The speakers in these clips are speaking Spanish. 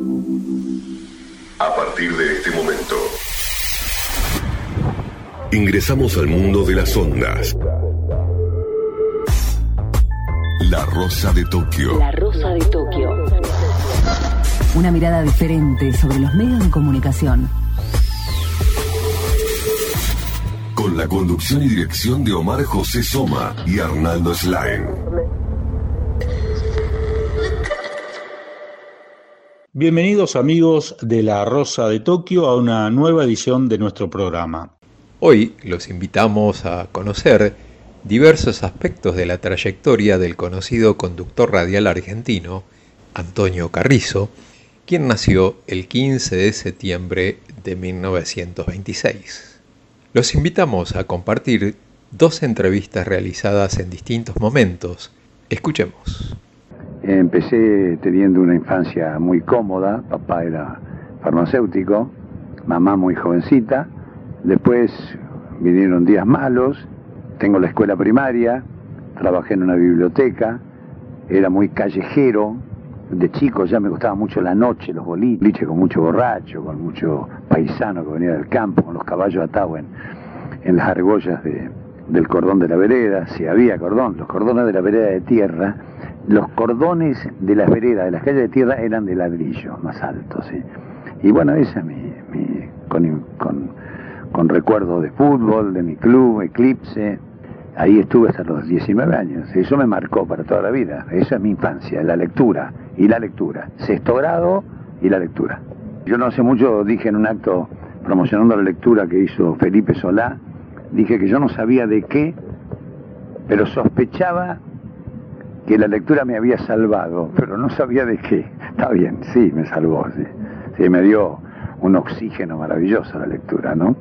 A partir de este momento, ingresamos al mundo de las ondas. La Rosa de Tokio. La Rosa de Tokio. Una mirada diferente sobre los medios de comunicación. Con la conducción y dirección de Omar José Soma y Arnaldo Slain. Bienvenidos amigos de La Rosa de Tokio a una nueva edición de nuestro programa. Hoy los invitamos a conocer diversos aspectos de la trayectoria del conocido conductor radial argentino, Antonio Carrizo, quien nació el 15 de septiembre de 1926. Los invitamos a compartir dos entrevistas realizadas en distintos momentos. Escuchemos. Empecé teniendo una infancia muy cómoda. Papá era farmacéutico, mamá muy jovencita. Después vinieron días malos. Tengo la escuela primaria, trabajé en una biblioteca, era muy callejero. De chico ya me gustaba mucho la noche, los boliches, con mucho borracho, con mucho paisano que venía del campo, con los caballos atados en las argollas del cordón de la vereda, si había cordón, los cordones de la vereda de tierra, los cordones de las veredas, de las calles de tierra eran de ladrillo, más altos, ¿sí? Y bueno, esa es con recuerdos de fútbol, de mi club, Eclipse. Ahí estuve hasta los 19 años, eso me marcó para toda la vida, eso es mi infancia, la lectura, sexto grado y la lectura. Yo no hace mucho dije en un acto promocionando la lectura que hizo Felipe Solá, dije que yo no sabía de qué, pero sospechaba que la lectura me había salvado, pero no sabía de qué. Está bien, sí, me salvó, sí, me dio un oxígeno maravilloso la lectura, ¿no?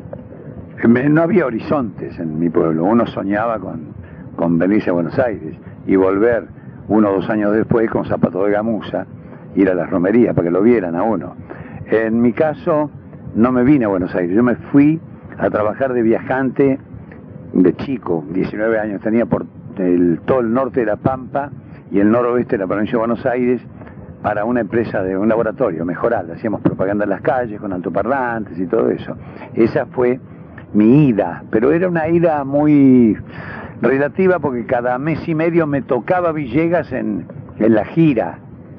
No había horizontes en mi pueblo, uno soñaba con venirse a Buenos Aires y volver 1 o 2 años después con zapatos de gamuza, ir a las romerías para que lo vieran a uno. En mi caso no me vine a Buenos Aires, yo me fui a trabajar de viajante de chico, 19 años tenía, por todo el norte de La Pampa y el noroeste de la provincia de Buenos Aires, para una empresa de un laboratorio, Mejoral, hacíamos propaganda en las calles con altoparlantes y todo eso. Esa fue mi ida, pero era una ida muy relativa porque cada mes y medio me tocaba Villegas en la gira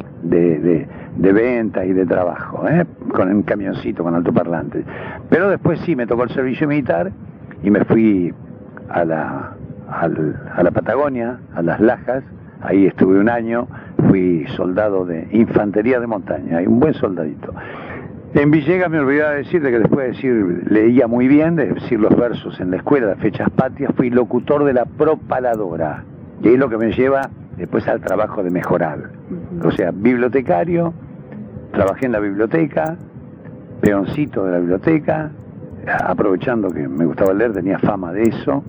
de ventas y de trabajo, con un camioncito con altoparlantes. Pero después sí me tocó el servicio militar y me fui a la Patagonia, a Las Lajas. Ahí estuve 1 año, fui soldado de infantería de montaña, un buen soldadito. En Villegas me olvidaba decirte que después de decir, leía muy bien, de decir los versos en la escuela, las fechas patrias, fui locutor de la propaladora. Y ahí es lo que me lleva después al trabajo de Mejoral. O sea, bibliotecario, trabajé en la biblioteca, peoncito de la biblioteca, aprovechando que me gustaba leer, tenía fama de eso.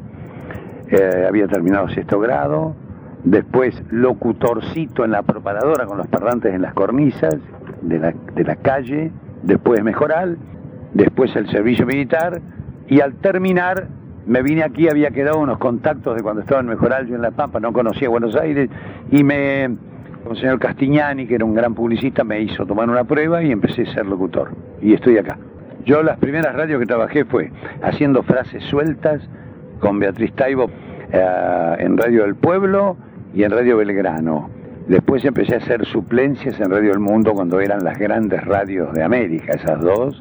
Había terminado 6º grado, después locutorcito en la propaladora con los parlantes en las cornisas de la calle, después Mejoral, después el servicio militar, y al terminar me vine aquí, había quedado unos contactos de cuando estaba en Mejoral, yo en La Pampa, no conocía Buenos Aires, y el señor Castignani, que era un gran publicista, me hizo tomar una prueba y empecé a ser locutor, y estoy acá. Yo las primeras radios que trabajé fue haciendo frases sueltas con Beatriz Taibo en Radio del Pueblo y en Radio Belgrano. Después empecé a hacer suplencias en Radio del Mundo cuando eran las grandes radios de América, esas dos.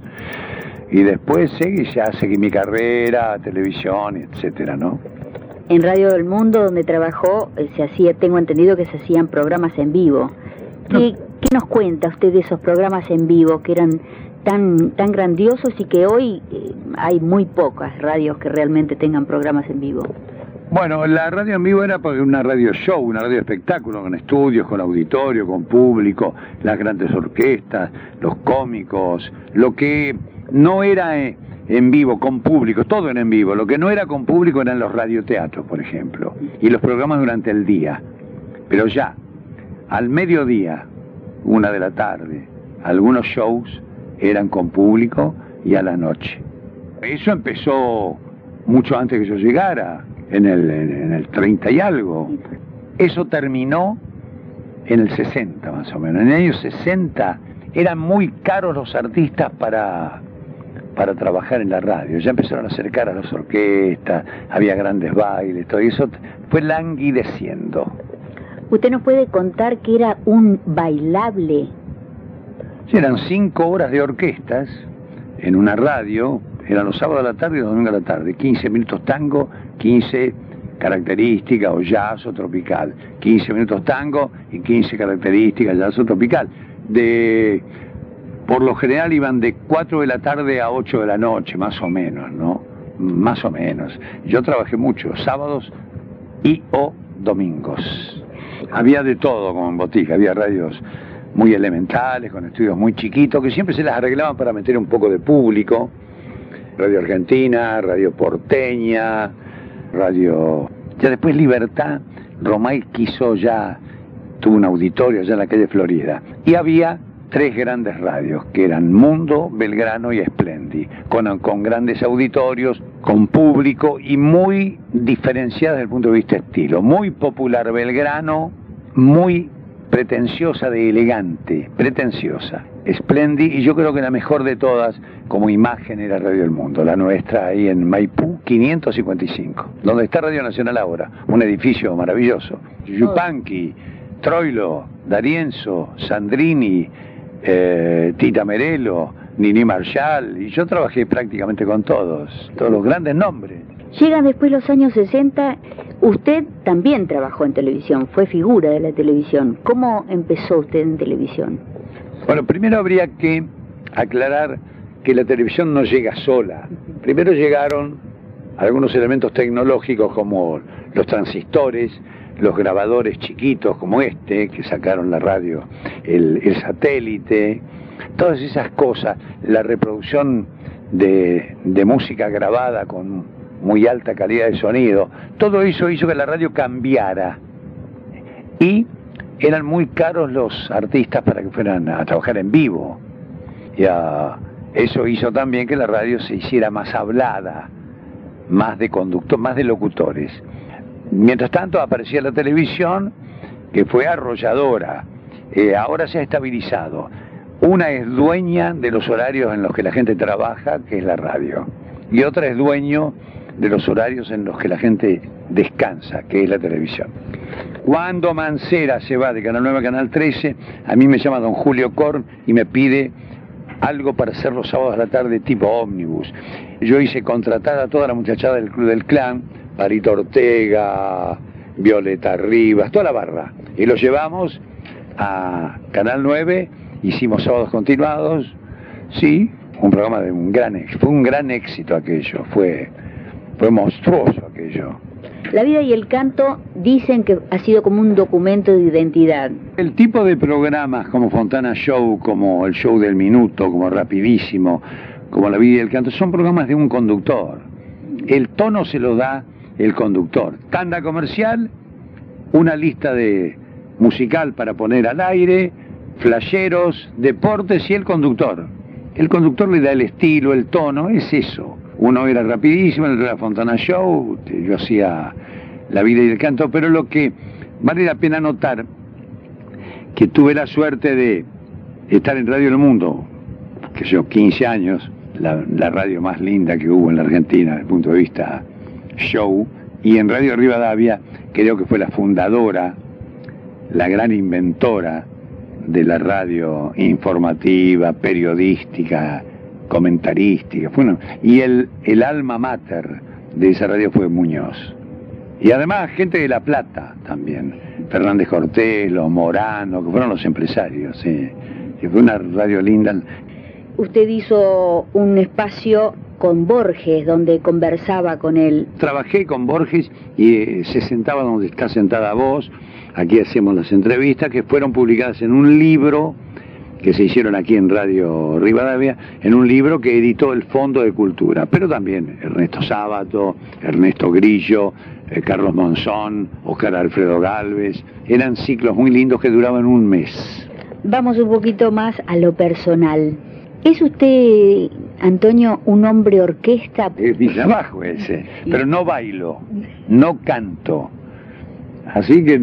Y después seguí mi carrera, televisión, etcétera, ¿no? En Radio del Mundo, donde trabajó, tengo entendido que se hacían programas en vivo. ¿Qué nos cuenta usted de esos programas en vivo que eran tan grandiosos y que hoy hay muy pocas radios que realmente tengan programas en vivo? Bueno, la radio en vivo era una radio show, una radio espectáculo, con estudios, con auditorio, con público, las grandes orquestas, los cómicos, lo que no era en vivo, con público, todo era en vivo, lo que no era con público eran los radioteatros, por ejemplo, y los programas durante el día, pero ya, al mediodía, 1 de la tarde, algunos shows eran con público y a la noche. Eso empezó mucho antes que yo llegara, en el 30 y algo. Eso terminó en el 60 más o menos. En el año 60 eran muy caros los artistas para trabajar en la radio. Ya empezaron a acercar a las orquestas, había grandes bailes, todo eso fue languideciendo. ¿Usted nos puede contar que era un bailable? Sí, eran 5 horas de orquestas en una radio, eran los sábados a la tarde y los domingos a la tarde, 15 minutos tango, 15 características o jazz o tropical, 15 minutos tango y 15 características jazz o tropical. Por lo general iban de 4 de la tarde a 8 de la noche, más o menos, ¿no? Más o menos. Yo trabajé mucho, sábados y o domingos. Había de todo como en Botica, había radios muy elementales, con estudios muy chiquitos, que siempre se las arreglaban para meter un poco de público. Radio Argentina, Radio Porteña, Radio... Ya después Libertad, Romay tuvo un auditorio allá en la calle Florida. Y había 3 grandes radios, que eran Mundo, Belgrano y Splendid, con grandes auditorios, con público y muy diferenciadas desde el punto de vista estilo. Muy popular Belgrano, muy pretenciosa de elegante, pretenciosa. Splendid, y yo creo que la mejor de todas como imagen era Radio El Mundo, la nuestra ahí en Maipú 555, donde está Radio Nacional ahora, un edificio maravilloso. Yupanqui, Troilo, D'Arienzo, Sandrini, Tita Merelo, Nini Marshall, y yo trabajé prácticamente con todos los grandes nombres. Llegan después los años 60, usted también trabajó en televisión, fue figura de la televisión. ¿Cómo empezó usted en televisión? Bueno, primero habría que aclarar que la televisión no llega sola. Primero llegaron algunos elementos tecnológicos como los transistores, los grabadores chiquitos como este, que sacaron la radio, el satélite, todas esas cosas, la reproducción de música grabada con muy alta calidad de sonido, todo eso hizo que la radio cambiara. Y eran muy caros los artistas para que fueran a trabajar en vivo. Eso hizo también que la radio se hiciera más hablada, más de conductor, más de locutores. Mientras tanto aparecía la televisión, que fue arrolladora. Ahora se ha estabilizado. Una es dueña de los horarios en los que la gente trabaja, que es la radio. Y otra es dueño de los horarios en los que la gente descansa, que es la televisión. Cuando Mancera se va de Canal 9 a Canal 13, a mí me llama don Julio Korn y me pide algo para hacer los sábados a la tarde tipo ómnibus. Yo hice contratar a toda la muchachada del Club del Clan, Parito Ortega, Violeta Rivas, toda la barra. Y los llevamos a Canal 9, hicimos sábados continuados, sí, un programa de fue un gran éxito aquello, fue monstruoso aquello. La vida y el canto dicen que ha sido como un documento de identidad. El tipo de programas como Fontana Show, como el Show del Minuto, como Rapidísimo, como La vida y el canto, son programas de un conductor. El tono se lo da el conductor. Tanda comercial, una lista de musical para poner al aire, flasheros, deportes y el conductor. El conductor le da el estilo, el tono, es eso. Uno era Rapidísimo, el otro era Fontana Show, yo hacía La vida y el canto, pero lo que vale la pena notar, que tuve la suerte de estar en Radio El Mundo, que yo 15 años, la radio más linda que hubo en la Argentina desde el punto de vista show, y en Radio Rivadavia creo que fue la fundadora, la gran inventora de la radio informativa, periodística, comentarística. Bueno, y el alma mater de esa radio fue Muñoz. Y además gente de La Plata también, Fernández Cortelo, Morano, que fueron los empresarios, sí. Y fue una radio linda. Usted hizo un espacio con Borges, donde conversaba con él. Trabajé con Borges y se sentaba donde está sentada vos. Aquí hacemos las entrevistas que fueron publicadas en un libro que se hicieron aquí en Radio Rivadavia, en un libro que editó el Fondo de Cultura, pero también Ernesto Sábato, Ernesto Grillo, Carlos Monzón, Oscar Alfredo Gálvez. Eran ciclos muy lindos que duraban un mes. Vamos un poquito más a lo personal. ¿Es usted, Antonio, un hombre orquesta? Es mi trabajo ese, pero no bailo, no canto. Así que no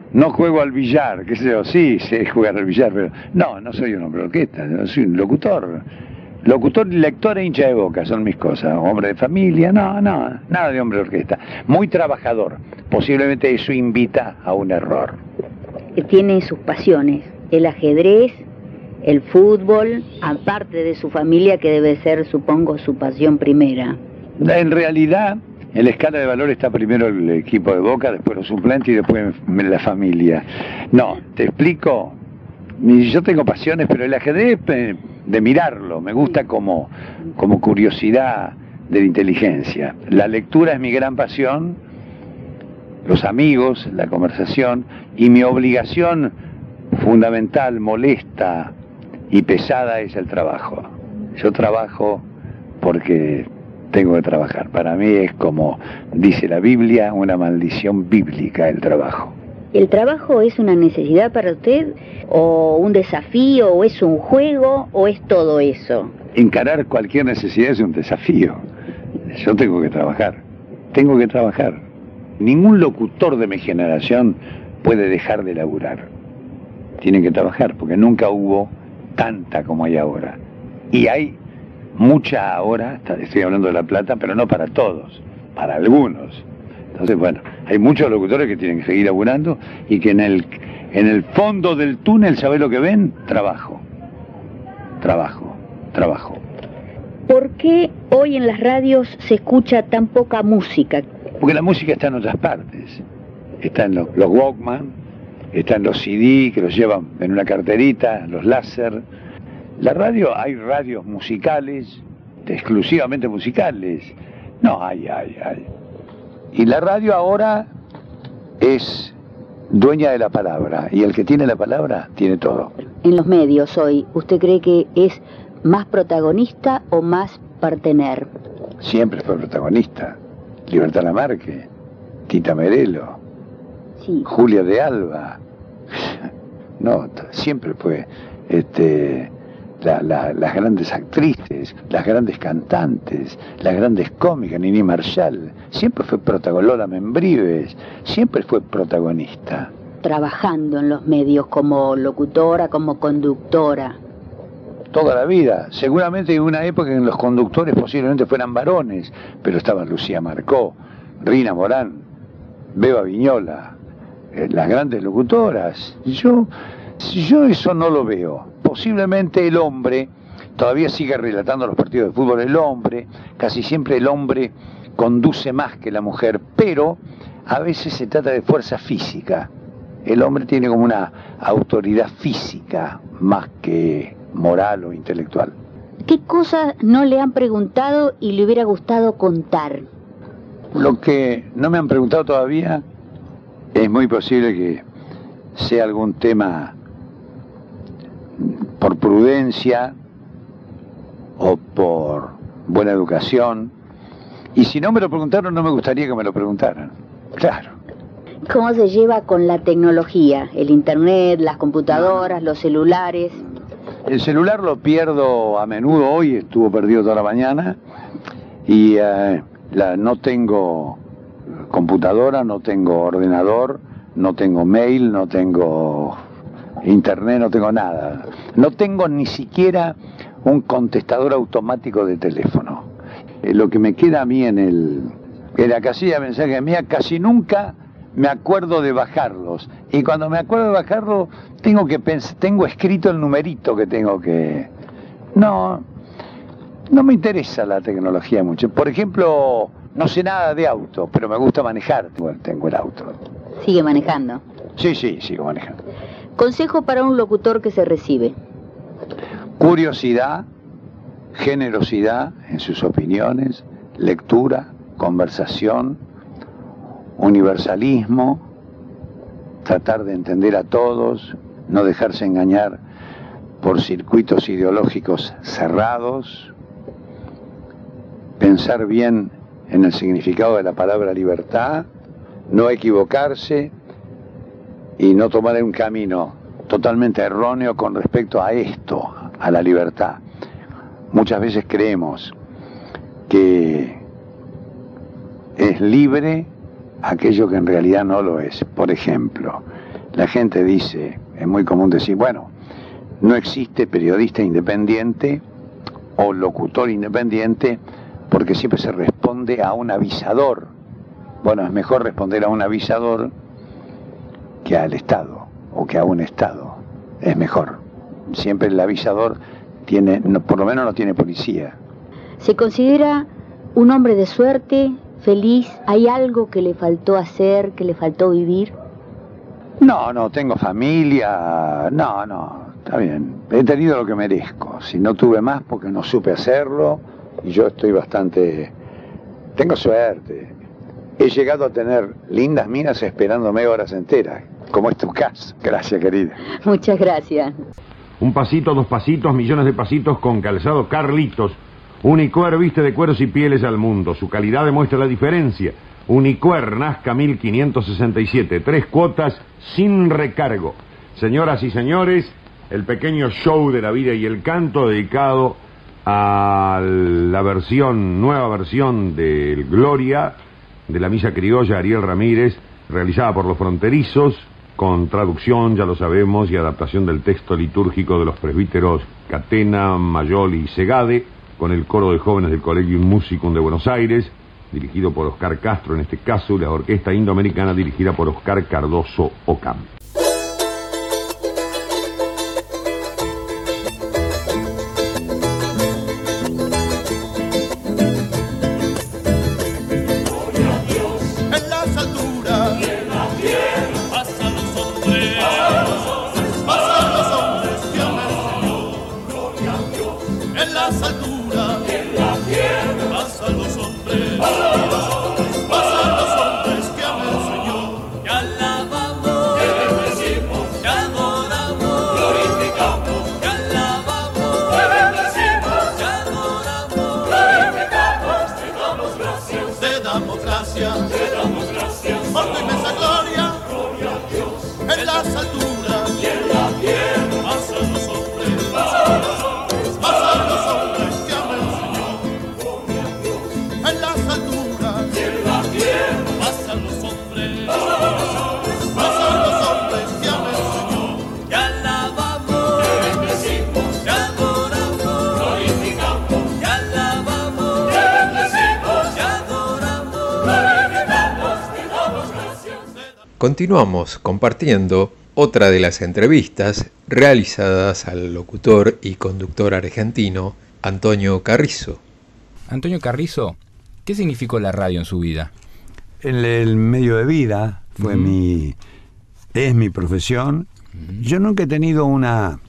no juego al billar, qué sé yo, sí sé jugar al billar, pero no soy un hombre de orquesta, yo soy un locutor. Locutor, lector e hincha de Boca son mis cosas. Hombre de familia, nada de hombre de orquesta. Muy trabajador. Posiblemente eso invita a un error. Tiene sus pasiones, el ajedrez, el fútbol, aparte de su familia, que debe ser, supongo, su pasión primera. En realidad, en la escala de valor está primero el equipo de Boca, después los suplentes y después la familia. No, te explico. Yo tengo pasiones, pero el ajedrez de mirarlo, me gusta como curiosidad de la inteligencia. La lectura es mi gran pasión, los amigos, la conversación, y mi obligación fundamental, molesta y pesada es el trabajo. Yo trabajo porque tengo que trabajar. Para mí es, como dice la Biblia, una maldición bíblica el trabajo. ¿El trabajo es una necesidad para usted, o un desafío, o es un juego, o es todo eso? Encarar cualquier necesidad es un desafío. Yo tengo que trabajar. Ningún locutor de mi generación puede dejar de laburar. Tienen que trabajar, porque nunca hubo tanta como hay ahora. Y hay mucha ahora, estoy hablando de La Plata, pero no para todos, para algunos. Entonces, bueno, hay muchos locutores que tienen que seguir laburando y que en el fondo del túnel, ¿sabés lo que ven? Trabajo. ¿Por qué hoy en las radios se escucha tan poca música? Porque la música está en otras partes. Está en los Walkman, está en los CD que los llevan en una carterita, los láser. La radio, hay radios musicales, exclusivamente musicales. No, hay. Y la radio ahora es dueña de la palabra, y el que tiene la palabra tiene todo. En los medios hoy, ¿usted cree que es más protagonista o más partener? Siempre fue protagonista. Libertad Lamarque, Tita Merelo, sí. Julia de Alba. No, siempre fue las grandes actrices, las grandes cantantes, las grandes cómicas, Nini Marshall, siempre fue protagonista, Lola Membrives, siempre fue protagonista. Trabajando en los medios como locutora, como conductora. Toda la vida, seguramente en una época en los conductores posiblemente fueran varones, pero estaban Lucía Marcó, Rina Morán, Beba Viñola, las grandes locutoras. Yo eso no lo veo. Posiblemente el hombre todavía sigue relatando los partidos de fútbol, el hombre, casi siempre el hombre conduce más que la mujer, pero a veces se trata de fuerza física. El hombre tiene como una autoridad física más que moral o intelectual. ¿Qué cosas no le han preguntado y le hubiera gustado contar? Lo que no me han preguntado todavía es muy posible que sea algún tema por prudencia o por buena educación, y si no me lo preguntaron no me gustaría que me lo preguntaran. Claro. ¿Cómo se lleva con la tecnología? El internet, las computadoras, los celulares. El celular lo pierdo a menudo, hoy estuvo perdido toda la mañana, y no tengo computadora, no tengo ordenador, no tengo mail, no tengo internet, no tengo nada. No tengo ni siquiera un contestador automático de teléfono. Lo que me queda a mí en la casilla de mensajes mía, casi nunca me acuerdo de bajarlos. Y cuando me acuerdo de bajarlo, tengo escrito el numerito que tengo que... No me interesa la tecnología mucho. Por ejemplo, no sé nada de auto, pero me gusta manejar. Tengo el auto. ¿Sigue manejando? Sí, sigo manejando. Consejo para un locutor que se recibe. Curiosidad, generosidad en sus opiniones, lectura, conversación, universalismo, tratar de entender a todos, no dejarse engañar por circuitos ideológicos cerrados, pensar bien en el significado de la palabra libertad, no equivocarse y no tomar un camino totalmente erróneo con respecto a esto, a la libertad. Muchas veces creemos que es libre aquello que en realidad no lo es. Por ejemplo, La gente dice, es muy común decir, bueno, no existe periodista independiente o locutor independiente porque siempre se responde a un avisador. Bueno, es mejor responder a un avisador que al Estado o que a un Estado. Es mejor. Siempre el avisador tiene, por lo menos no tiene policía. ¿Se considera un hombre de suerte, feliz? ¿Hay algo que le faltó hacer, que le faltó vivir? No, tengo familia. No, está bien. He tenido lo que merezco. Si no tuve más porque no supe hacerlo, y yo estoy bastante... Tengo suerte. He llegado a tener lindas minas esperándome horas enteras, como es tu caso. Gracias, querida. Muchas gracias. Un pasito, 2 pasitos, millones de pasitos con calzado Carlitos. Unicuer viste de cueros y pieles al mundo. Su calidad demuestra la diferencia. Unicuer, Nazca 1567. 3 cuotas sin recargo. Señoras y señores, el pequeño show de la vida y el canto dedicado a la nueva versión del Gloria de la Misa Criolla Ariel Ramírez, realizada por los Fronterizos, con traducción, ya lo sabemos, y adaptación del texto litúrgico de los presbíteros Catena, Mayoli y Segade, con el coro de jóvenes del Collegium Musicum de Buenos Aires, dirigido por Oscar Castro en este caso, y la orquesta indoamericana dirigida por Oscar Cardoso Ocam. Continuamos compartiendo otra de las entrevistas realizadas al locutor y conductor argentino Antonio Carrizo. Antonio Carrizo, ¿qué significó la radio en su vida? El medio de vida fue es mi profesión. Yo nunca he tenido un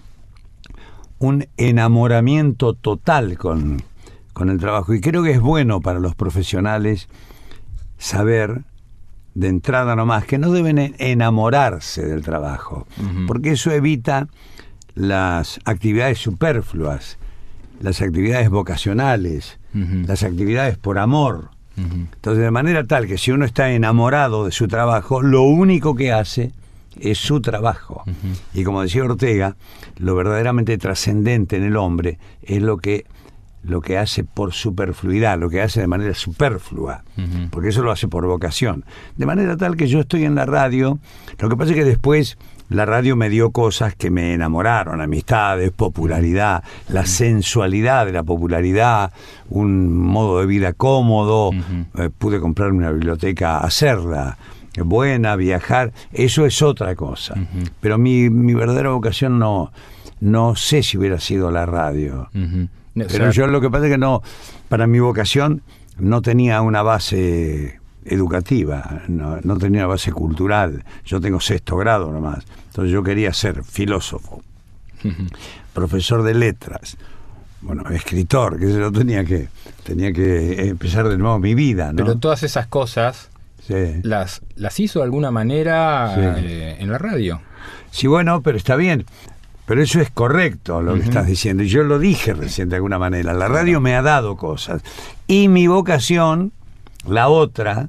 enamoramiento total con el trabajo, y creo que es bueno para los profesionales saber de entrada nomás que no deben enamorarse del trabajo, porque eso evita las actividades superfluas, las actividades vocacionales, las actividades por amor. Entonces, de manera tal que si uno está enamorado de su trabajo, lo único que hace es su trabajo. Y como decía Ortega, lo verdaderamente trascendente en el hombre es lo que hace por superfluidad, lo que hace de manera superflua, porque eso lo hace por vocación. De manera tal que yo estoy en la radio, lo que pasa es que después la radio me dio cosas que me enamoraron, amistades, popularidad, la sensualidad de la popularidad, un modo de vida cómodo, pude comprarme una biblioteca, hacerla buena, viajar, eso es otra cosa. Pero mi verdadera vocación no sé si hubiera sido la radio. Pero yo lo que pasa es que para mi vocación no tenía una base educativa, no tenía una base cultural. Yo tengo 6º grado nomás. Entonces yo quería ser filósofo, profesor de letras, escritor, que yo tenía que empezar de nuevo mi vida, ¿no? Pero todas esas cosas las hizo de alguna manera en la radio. Sí, bueno, pero está bien. Pero eso es correcto lo que estás diciendo. Y yo lo dije recién de alguna manera. La radio me ha dado cosas. Y mi vocación, la otra,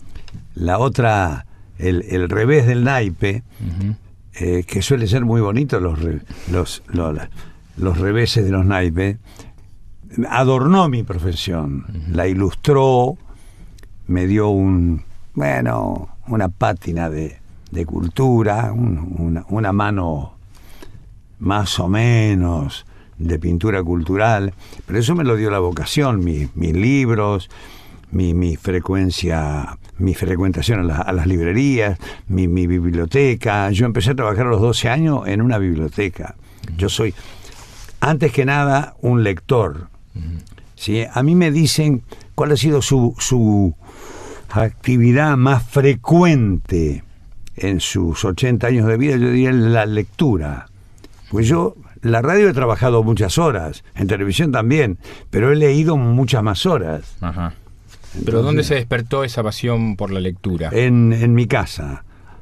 el revés del naipe, que suele ser muy bonito los reveses de los naipes, adornó mi profesión, la ilustró, me dio una pátina de de cultura, una mano más o menos de pintura cultural, pero eso me lo dio la vocación, mis libros, mi frecuentación a las librerías, mi biblioteca. Yo empecé a trabajar a los 12 años en una biblioteca. Yo soy, antes que nada, un lector. ¿Sí? A mí me dicen cuál ha sido su actividad más frecuente en sus 80 años de vida. Yo diría la lectura. Pues yo, la radio he trabajado muchas horas, en televisión también, pero he leído muchas más horas. Ajá. ¿Pero dónde se despertó esa pasión por la lectura? En mi casa.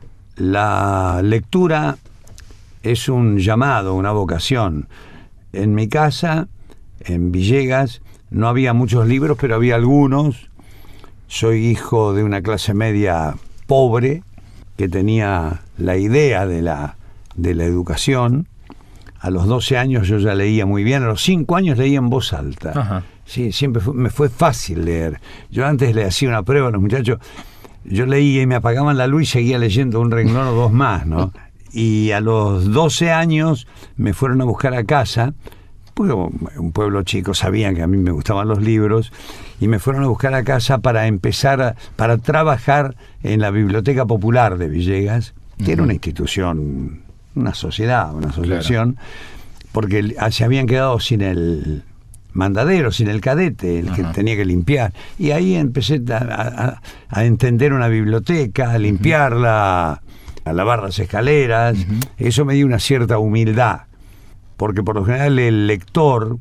La lectura es un llamado, una vocación. En mi casa, en Villegas, no había muchos libros, pero había algunos. Soy hijo de una clase media pobre que tenía la idea de la educación. A los 12 años yo ya leía muy bien, a los 5 años leía en voz alta. Ajá. Sí, siempre me fue fácil leer. Yo antes le hacía una prueba a los muchachos, yo leía y me apagaban la luz y seguía leyendo un renglón o dos más, ¿no? Y a los 12 años me fueron a buscar a casa, porque un pueblo chico, sabían que a mí me gustaban los libros, y me fueron a buscar a casa para empezar, para trabajar en la Biblioteca Popular de Villegas, que era una institución, una sociedad, una asociación, claro, porque se habían quedado sin el mandadero, sin el cadete, el que tenía que limpiar. Y ahí empecé a entender una biblioteca, a limpiarla, a lavar las escaleras. Eso me dio una cierta humildad, porque por lo general el lector,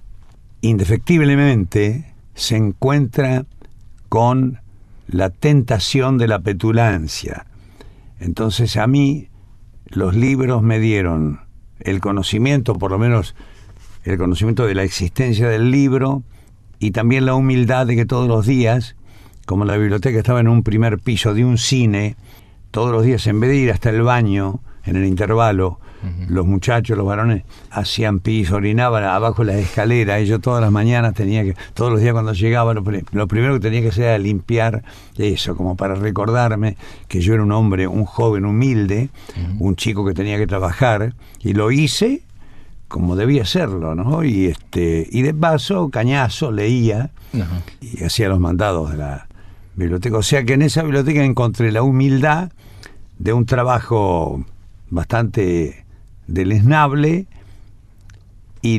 indefectiblemente, se encuentra con la tentación de la petulancia. Entonces a mí los libros me dieron el conocimiento, por lo menos el conocimiento de la existencia del libro, y también la humildad de que todos los días, como la biblioteca estaba en un primer piso de un cine, todos los días, en vez de ir hasta el baño en el intervalo, los muchachos, los varones, hacían pis, orinaban abajo de las escaleras, y yo todas las mañanas todos los días cuando llegaba, lo primero que tenía que hacer era limpiar eso, como para recordarme que yo era un hombre, un joven humilde, un chico que tenía que trabajar, y lo hice como debía hacerlo, ¿no? Y de paso, cañazo, leía y hacía los mandados de la biblioteca. O sea que en esa biblioteca encontré la humildad de un trabajo bastante deleznable y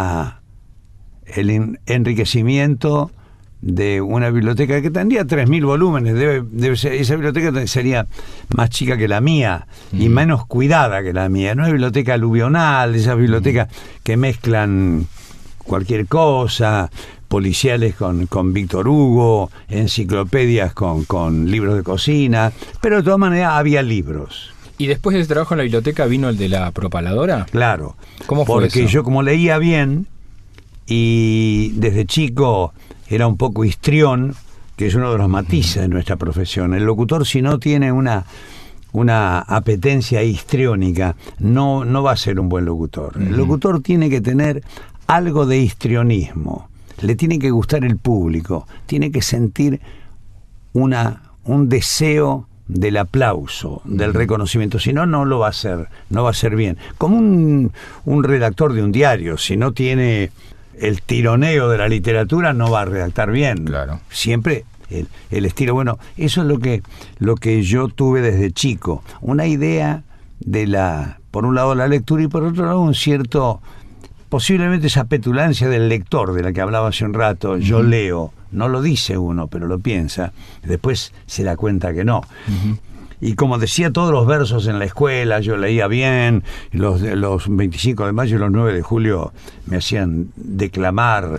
el enriquecimiento de una biblioteca que tendría 3.000 volúmenes. Debe ser, esa biblioteca sería más chica que la mía y menos cuidada que la mía. No es una biblioteca aluvional, esas bibliotecas que mezclan cualquier cosa, policiales con Víctor Hugo, enciclopedias con libros de cocina, pero de todas maneras había libros. ¿Y después de ese trabajo en la biblioteca vino el de la propaladora? Claro. ¿Cómo fue porque eso? Yo, como leía bien y desde chico era un poco histrión, que es uno de los matices de nuestra profesión. El locutor, si no tiene una apetencia histriónica, no va a ser un buen locutor. El locutor tiene que tener algo de histrionismo, le tiene que gustar el público, tiene que sentir un deseo del aplauso, del reconocimiento, si no, no lo va a hacer, no va a ser bien. Como un redactor de un diario, si no tiene el tironeo de la literatura, no va a redactar bien. Claro. Siempre el estilo. Bueno, eso es lo que yo tuve desde chico, una idea por un lado la lectura y por otro lado un cierto, posiblemente esa petulancia del lector de la que hablaba hace un rato. Yo leo, no lo dice uno, pero lo piensa, después se da cuenta que no. Y como decía todos los versos en la escuela, yo leía bien, los 25 de mayo y los 9 de julio me hacían declamar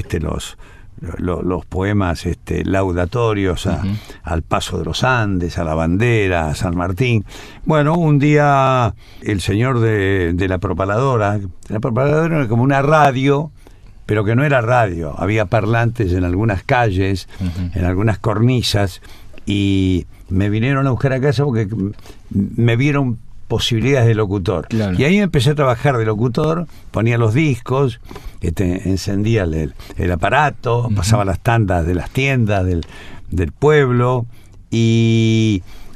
los poemas laudatorios al paso de los Andes, a la bandera, a San Martín. Bueno, un día el señor de la propaladora era como una radio, pero que no era radio, había parlantes en algunas calles, en algunas cornisas, y me vinieron a buscar a casa porque me vieron posibilidades de locutor. Claro. Y ahí empecé a trabajar de locutor, ponía los discos, encendía el aparato, pasaba las tandas de las tiendas del pueblo, y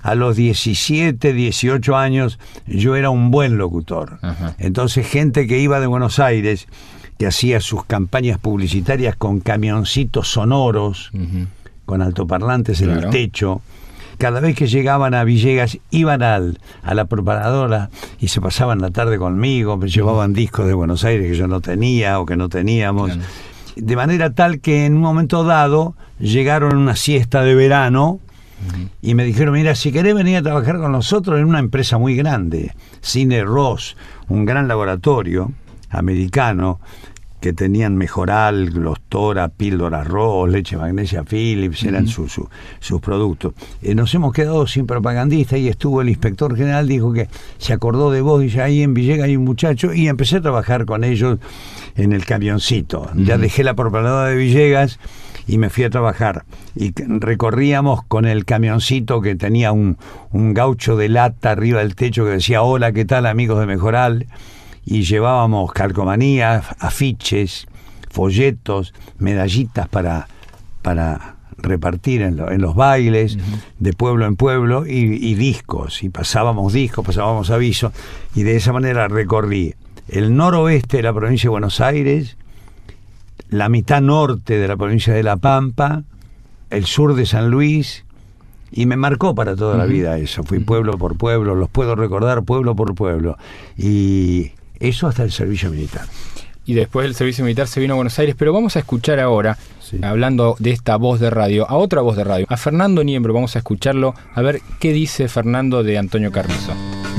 a los 17, 18 años, yo era un buen locutor. Ajá. Entonces, gente que iba de Buenos Aires, que hacía sus campañas publicitarias con camioncitos sonoros, con altoparlantes en el techo. Cada vez que llegaban a Villegas, iban a la preparadora y se pasaban la tarde conmigo, me llevaban discos de Buenos Aires que yo no tenía o que no teníamos. Claro. De manera tal que en un momento dado llegaron a una siesta de verano y me dijeron, mira, si querés venir a trabajar con nosotros en una empresa muy grande, Cine Ross, un gran laboratorio americano, que tenían Mejoral, Glostora, Píldoras Ross, Leche Magnesia Philips, eran sus productos. Nos hemos quedado sin propagandista y estuvo el inspector general, dijo que se acordó de vos, dice, ahí en Villegas hay un muchacho, y empecé a trabajar con ellos en el camioncito. Ya dejé la propaganda de Villegas y me fui a trabajar. Y recorríamos con el camioncito que tenía un gaucho de lata arriba del techo que decía, hola, ¿qué tal, amigos de Mejoral? Y llevábamos calcomanías, afiches, folletos, medallitas para repartir en los bailes, de pueblo en pueblo, y discos, y pasábamos discos, pasábamos avisos, y de esa manera recorrí el noroeste de la provincia de Buenos Aires, la mitad norte de la provincia de La Pampa, el sur de San Luis, y me marcó para toda la vida eso. Fui pueblo por pueblo, los puedo recordar pueblo por pueblo, y eso hasta el servicio militar. Y después del servicio militar se vino a Buenos Aires, pero vamos a escuchar ahora, hablando de esta voz de radio, a otra voz de radio, a Fernando Niembro. Vamos a escucharlo, a ver qué dice Fernando de Antonio Carrizo.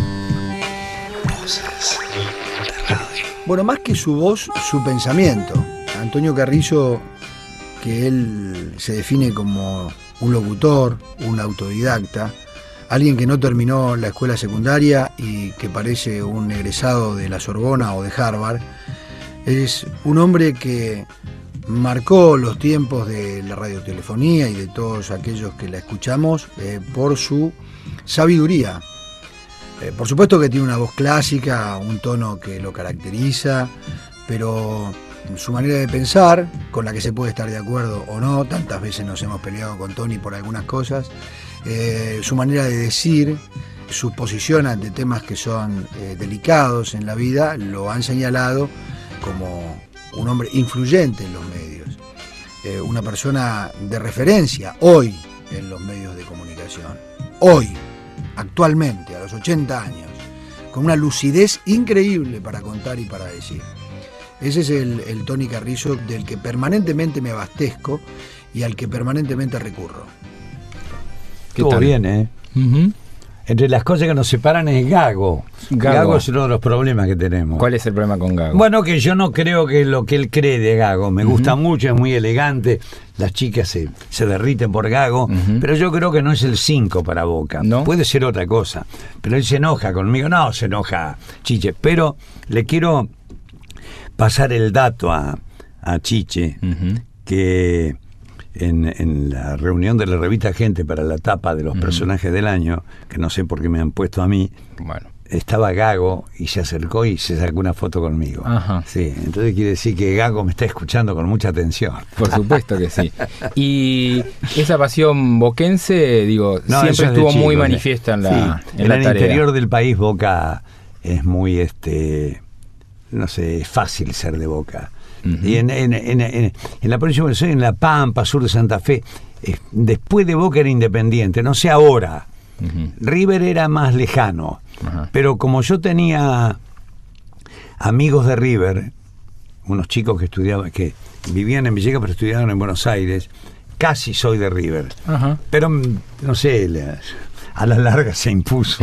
Voces de radio. Bueno, más que su voz, su pensamiento. Antonio Carrizo, que él se define como un locutor, un autodidacta, alguien que no terminó la escuela secundaria y que parece un egresado de la Sorbona o de Harvard, es un hombre que marcó los tiempos de la radiotelefonía y de todos aquellos que la escuchamos por su sabiduría. Por supuesto que tiene una voz clásica, un tono que lo caracteriza, pero su manera de pensar, con la que se puede estar de acuerdo o no, tantas veces nos hemos peleado con Tony por algunas cosas, su manera de decir, su posición ante temas que son delicados en la vida, lo han señalado como un hombre influyente en los medios, una persona de referencia hoy en los medios de comunicación, hoy, actualmente, a los 80 años, con una lucidez increíble para contar y para decir. Ese es el Tony Carrizo del que permanentemente me abastezco y al que permanentemente recurro. Todo bien, ¿eh? Entre las cosas que nos separan es Gago. Gago es uno de los problemas que tenemos. ¿Cuál es el problema con Gago? Bueno, que yo no creo que lo que él cree de Gago. Me gusta mucho, es muy elegante. Las chicas se derriten por Gago, pero yo creo que no es el 5 para Boca. ¿No? Puede ser otra cosa. Pero él se enoja conmigo. No, se enoja Chiche. Pero le quiero pasar el dato a Chiche, que en la reunión de la revista Gente para la tapa de los personajes del año, que no sé por qué me han puesto a mí, estaba Gago y se acercó y se sacó una foto conmigo. Sí, entonces quiere decir que Gago me está escuchando con mucha atención. Por supuesto que sí. Y esa pasión boquense, digo, siempre estuvo muy manifiesta en la en el interior del país. Boca es muy no sé, es fácil ser de Boca. Y en la provincia de Buenos Aires, en La Pampa, sur de Santa Fe, después de Boca era Independiente, no sé ahora. River era más lejano, pero como yo tenía amigos de River, unos chicos que estudiaban, que vivían en Villegas pero estudiaban en Buenos Aires, casi soy de River. Pero no sé, a la larga se impuso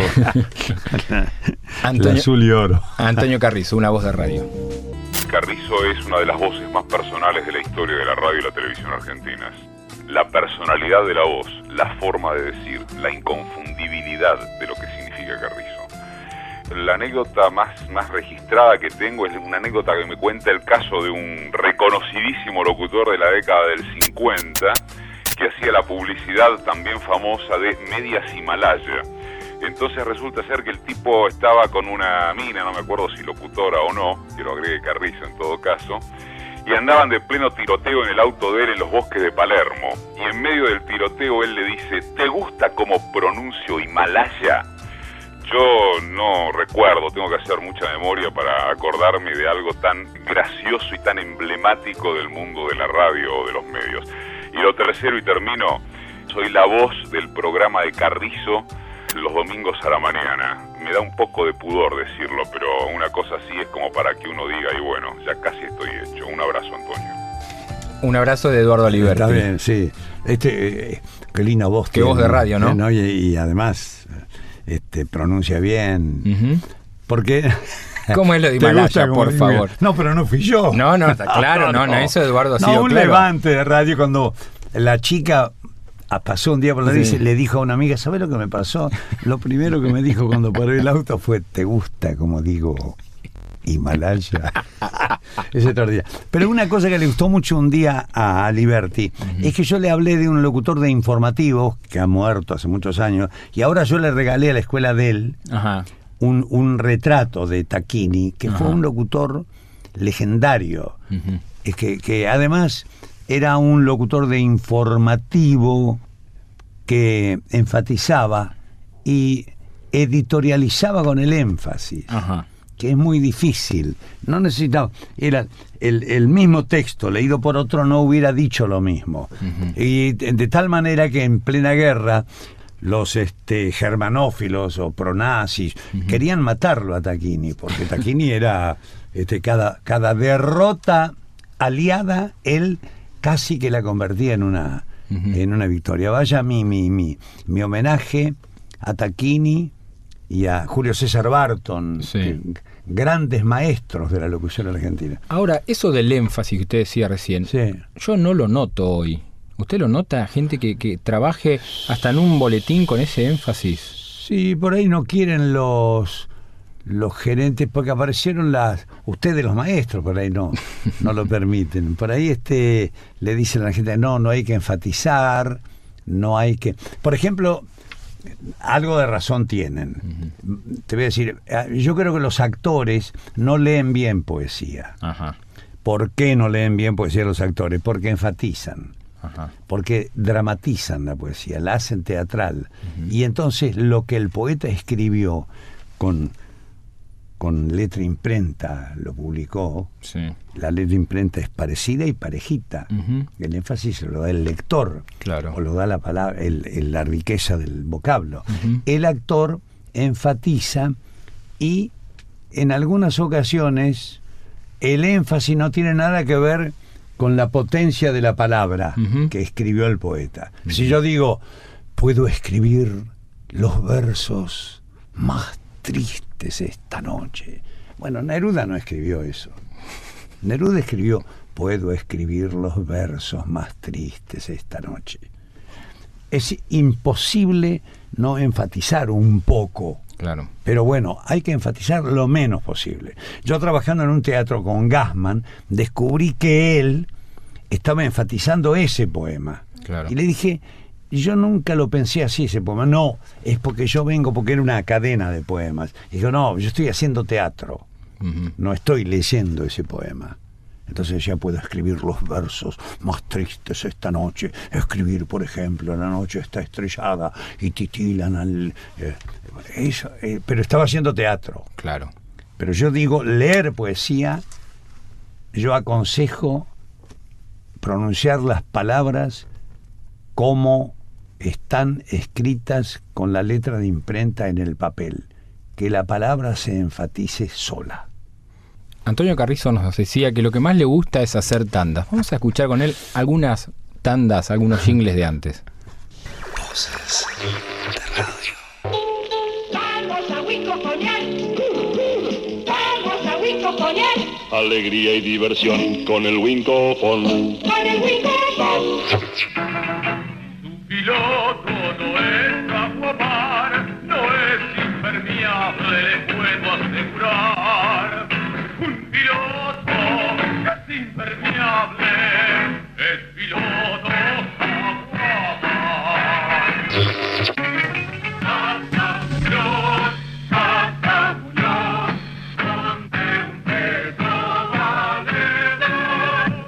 el azul y oro. Antonio Carrizo, una voz de radio. Carrizo es una de las voces más personales de la historia de la radio y la televisión argentinas. La personalidad de la voz, la forma de decir, la inconfundibilidad de lo que significa Carrizo. La anécdota más registrada que tengo es una anécdota que me cuenta el caso de un reconocidísimo locutor de la década del 50 que hacía la publicidad también famosa de Medias Himalaya. Entonces resulta ser que el tipo estaba con una mina, no me acuerdo si locutora o no, que lo agregue Carrizo en todo caso, y andaban de pleno tiroteo en el auto de él en los bosques de Palermo. Y en medio del tiroteo él le dice: ¿te gusta cómo pronuncio Himalaya? Yo no recuerdo, tengo que hacer mucha memoria para acordarme de algo tan gracioso y tan emblemático del mundo de la radio o de los medios. Y lo tercero, y termino, soy la voz del programa de Carrizo los domingos a la mañana. Me da un poco de pudor decirlo, pero una cosa así es como para que uno diga, y bueno, ya casi estoy hecho. Un abrazo, Antonio. Un abrazo de Eduardo Aliberti. Está bien, sí. Qué linda voz. Qué voz de radio, ¿no? Y además pronuncia bien. Porque... ¿Cómo es lo de Himalaya, por favor? No, pero no fui yo. No, está claro, no, eso Eduardo ha sido un claro. levante de radio cuando la chica pasó un día por la radio y le dijo a una amiga: ¿sabes lo que me pasó? Lo primero que me dijo cuando paró el auto fue: ¿te gusta como digo Himalaya? Ese otro día. Pero una cosa que le gustó mucho un día a Aliberti es que yo le hablé de un locutor de informativos que ha muerto hace muchos años, y ahora yo le regalé a la escuela de él un retrato de Tacchini, que fue un locutor legendario, que además era un locutor de informativo que enfatizaba y editorializaba con el énfasis, que es muy difícil. No necesitaba, era el mismo texto leído por otro no hubiera dicho lo mismo. Y de tal manera que en plena guerra los germanófilos o pronazis querían matarlo a Tacchini, porque Tacchini era cada derrota aliada, él casi que la convertía en una victoria. Vaya mi homenaje a Tacchini y a Julio César Barton, grandes maestros de la locución argentina. Ahora, eso del énfasis que usted decía recién, yo no lo noto hoy. ¿Usted lo nota? Gente que trabaje hasta en un boletín con ese énfasis. Sí, por ahí no quieren los gerentes, porque aparecieron ustedes los maestros, por ahí no lo permiten. Por ahí le dicen a la gente: no hay que enfatizar, no hay que... Por ejemplo, algo de razón tienen. Te voy a decir, yo creo que los actores no leen bien poesía. ¿Por qué no leen bien poesía los actores? Porque enfatizan. Porque dramatizan la poesía, la hacen teatral. Y entonces lo que el poeta escribió con letra imprenta, lo publicó. La letra imprenta es parecida y parejita. El énfasis lo da el lector, o lo da la palabra, la riqueza del vocablo. El actor enfatiza, y en algunas ocasiones el énfasis no tiene nada que ver con la potencia de la palabra que escribió el poeta. Si yo digo: puedo escribir los versos más tristes esta noche. Bueno, Neruda no escribió eso. Neruda escribió: puedo escribir los versos más tristes esta noche. Es imposible no enfatizar un poco. Claro. Pero bueno, hay que enfatizar lo menos posible. Yo, trabajando en un teatro con Gassman, descubrí que él estaba enfatizando ese poema. Y le dije: yo nunca lo pensé así, ese poema. No, es porque yo vengo, porque era una cadena de poemas. Y dijo: no, yo estoy haciendo teatro, no estoy leyendo ese poema. Entonces ya puedo escribir los versos más tristes esta noche. Escribir, por ejemplo: la noche está estrellada y titilan al... pero estaba haciendo teatro. Claro. Pero yo digo, leer poesía, yo aconsejo pronunciar las palabras como están escritas con la letra de imprenta en el papel. Que la palabra se enfatice sola. Antonio Carrizo nos decía que lo que más le gusta es hacer tandas. Vamos a escuchar con él algunas tandas, algunos jingles de antes. Voces de radio. Vamos a Huico Coñac. Vamos a Huico Coñac. Alegría y diversión con el Wincofon. Con el Wincofon. Tu piloto no es aguapar, no es impermeable, le puedo asegurar. Un piloto es impermeable, es piloto aguapar. Cata Muñoz, ponte un peso valedor.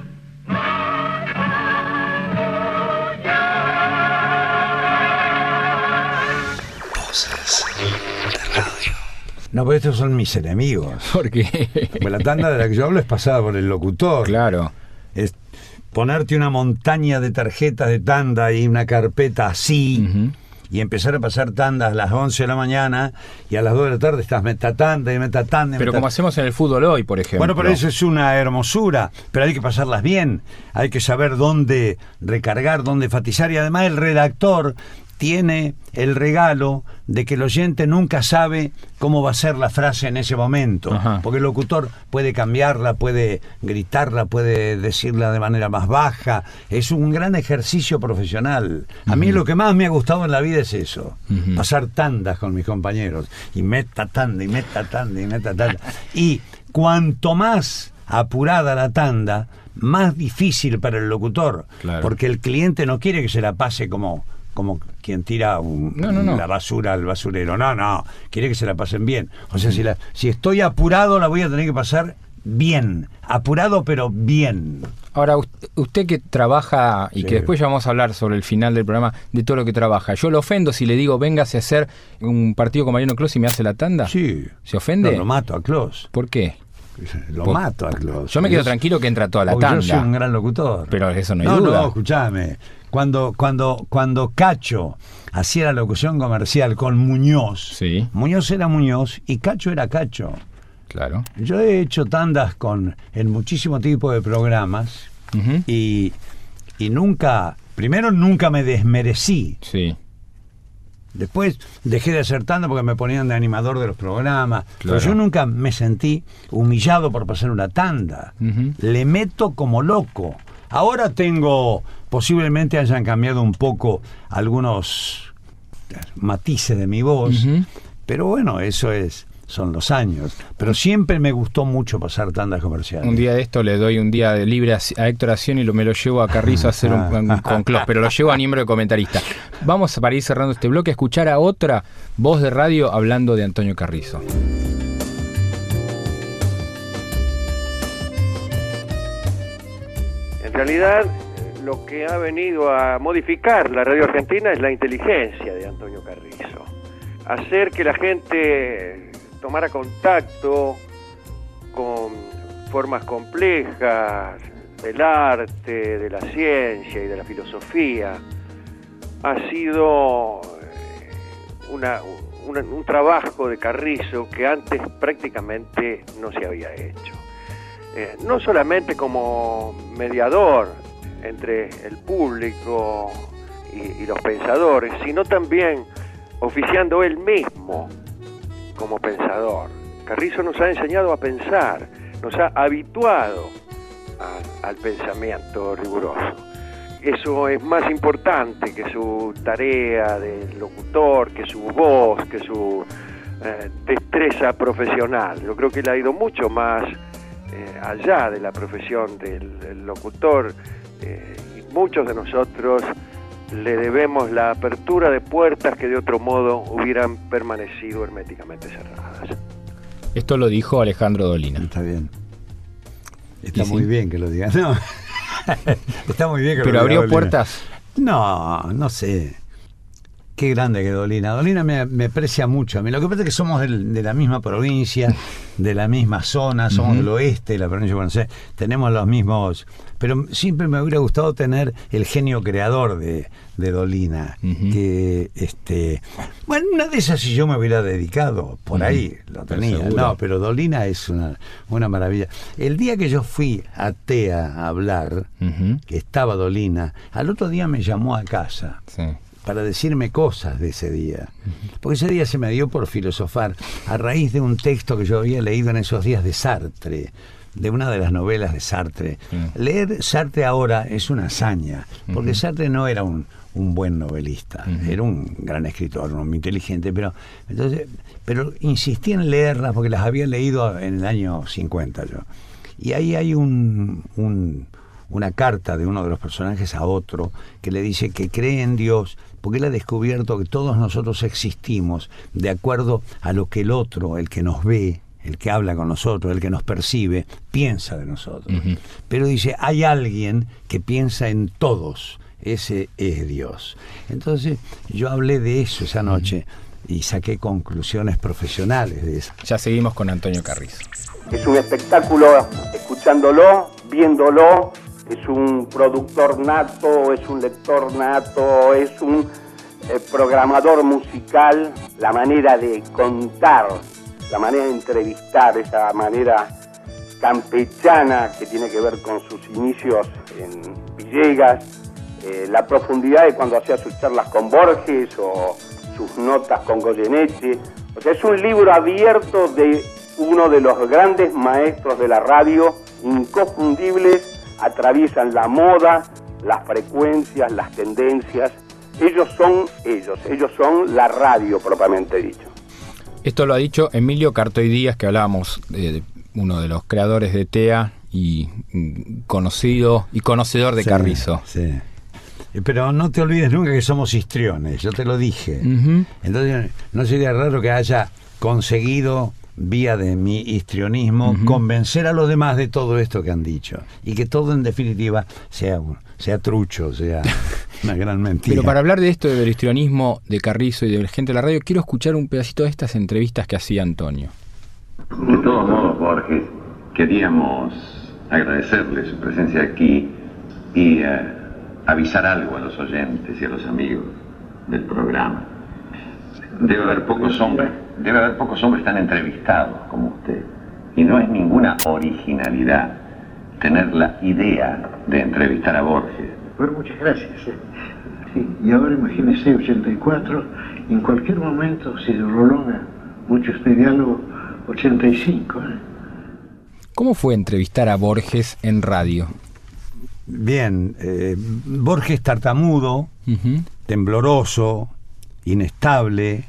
No, pero estos son mis enemigos. ¿Por qué? Porque la tanda de la que yo hablo es pasada por el locutor. Claro. Es ponerte una montaña de tarjetas de tanda y una carpeta así, y empezar a pasar tandas a las 11 de la mañana, y a las 2 de la tarde estás metatanda y metatanda. Pero como hacemos en el fútbol hoy, por ejemplo. Bueno, pero eso es una hermosura, pero hay que pasarlas bien, hay que saber dónde recargar, dónde enfatizar, y además el redactor tiene el regalo de que el oyente nunca sabe cómo va a ser la frase en ese momento. Ajá. Porque el locutor puede cambiarla, puede gritarla, puede decirla de manera más baja. Es un gran ejercicio profesional. A mí lo que más me ha gustado en la vida es eso, pasar tandas con mis compañeros, y meta tanda, y meta tanda, y meta tanda. Y cuanto más apurada la tanda, más difícil para el locutor, claro, porque el cliente no quiere que se la pase como quien tira la basura al basurero. No, quiere que se la pasen bien. O sea, si estoy apurado, la voy a tener que pasar bien. Apurado, pero bien. Ahora, usted que trabaja, y que después ya vamos a hablar sobre el final del programa, de todo lo que trabaja. ¿Yo lo ofendo si le digo, véngase a hacer un partido con Mariano Clos y me hace la tanda? Sí. ¿Se ofende? No, lo mato a Clos. ¿Por qué? Lo mato a Clos. Yo me quedo tranquilo que entra toda la tanda. Yo soy un gran locutor. Pero eso no hay duda. No, escuchame. Cuando Cacho hacía la locución comercial con Muñoz, sí, Muñoz era Muñoz y Cacho era Cacho. Claro. Yo he hecho tandas en muchísimo tipo de programas, y nunca me desmerecí. Sí. Después dejé de hacer tanda porque me ponían de animador de los programas. Claro. Pero yo nunca me sentí humillado por pasar una tanda. Le meto como loco. Ahora posiblemente hayan cambiado un poco algunos matices de mi voz, pero bueno, son los años. Pero siempre me gustó mucho pasar tandas comerciales. Un día de esto le doy un día de libre a Héctor Acción y me lo llevo a Carrizo a hacer con Clos, pero lo llevo a miembro de comentarista. Vamos, para ir cerrando este bloque, a escuchar a otra voz de radio hablando de Antonio Carrizo. En realidad, lo que ha venido a modificar la radio argentina es la inteligencia de Antonio Carrizo. Hacer que la gente tomara contacto con formas complejas del arte, de la ciencia y de la filosofía, ha sido un trabajo de Carrizo que antes prácticamente no se había hecho. No solamente como mediador entre el público y los pensadores, sino también oficiando él mismo como pensador. Carrizo nos ha enseñado a pensar, nos ha habituado al pensamiento riguroso. Eso es más importante que su tarea de locutor, que su voz, que su destreza profesional. Yo creo que él ha ido mucho más allá de la profesión del locutor, y muchos de nosotros le debemos la apertura de puertas que de otro modo hubieran permanecido herméticamente cerradas. Esto lo dijo Alejandro Dolina. Está bien. Está muy bien que lo diga. No. Está muy bien que lo diga. ¿Pero abrió Dolina. puertas? No sé. Qué grande que Dolina. Dolina me aprecia mucho a mí. Lo que pasa es que somos de la misma provincia, de la misma zona, somos del oeste de la provincia de Buenos Aires, tenemos los mismos... Pero siempre me hubiera gustado tener el genio creador de Dolina. Que, bueno, una de esas si yo me hubiera dedicado, por ahí lo tenía. No, pero Dolina es una maravilla. El día que yo fui a TEA a hablar, que estaba Dolina, al otro día me llamó a casa. Sí. Para decirme cosas de ese día. Porque ese día se me dio por filosofar a raíz de un texto que yo había leído en esos días de Sartre, de una de las novelas de Sartre. Leer Sartre ahora es una hazaña, porque Sartre no era un buen novelista, era un gran escritor, muy inteligente, pero insistí en leerlas porque las había leído en el año 50 yo. Y ahí hay una carta de uno de los personajes a otro que le dice que cree en Dios porque él ha descubierto que todos nosotros existimos de acuerdo a lo que el otro, el que nos ve, el que habla con nosotros, el que nos percibe, piensa de nosotros. Pero dice, hay alguien que piensa en todos, ese es Dios. Entonces yo hablé de eso esa noche. y saqué conclusiones profesionales de eso. Ya seguimos con Antonio Carrizo. Es un espectáculo escuchándolo, viéndolo, es un productor nato, es un lector nato, es un programador musical, la manera de contar, la manera de entrevistar, esa manera campechana que tiene que ver con sus inicios en Villegas, la profundidad de cuando hacía sus charlas con Borges o sus notas con Goyeneche. O sea, es un libro abierto de uno de los grandes maestros de la radio, inconfundibles, atraviesan la moda, las frecuencias, las tendencias. Ellos son la radio propiamente dicho. Esto lo ha dicho Emilio Cartoy Díaz, que hablábamos de uno de los creadores de TEA y conocido y conocedor de Carrizo. Sí. Pero no te olvides nunca que somos histriones, yo te lo dije. Entonces no sería raro que haya conseguido, vía de mi histrionismo, convencer a los demás de todo esto que han dicho. Y que todo en definitiva sea trucho, sea una gran mentira. Pero para hablar de esto, del histrionismo de Carrizo y de la gente de la radio, quiero escuchar un pedacito de estas entrevistas que hacía Antonio. De todos modos, Borges, queríamos agradecerle su presencia aquí y avisar algo a los oyentes y a los amigos del programa. Debe haber pocos hombres tan entrevistados como usted. Y no es ninguna originalidad tener la idea de entrevistar a Borges. Bueno, muchas gracias. Sí, y ahora imagínese 84, y en cualquier momento, si se prolonga mucho este diálogo, 85. ¿Cómo fue entrevistar a Borges en radio? Bien, Borges tartamudo, tembloroso, inestable,